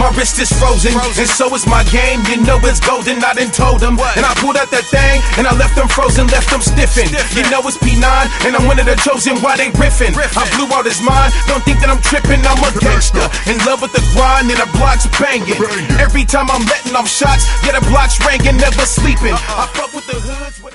My wrist is frozen, and so is my game. You know it's golden, I done told them. And I pulled out that thing, and I left them frozen, left them stiffin'. You know it's P9, and I'm one of the chosen, why they riffin'? I blew out his mind, don't think that I'm trippin', I'm a gangster. In love with the grind, and the block's bangin'. Every time I'm letting off shots, yeah, the block's ringing, never sleeping. I fuck with the hoods.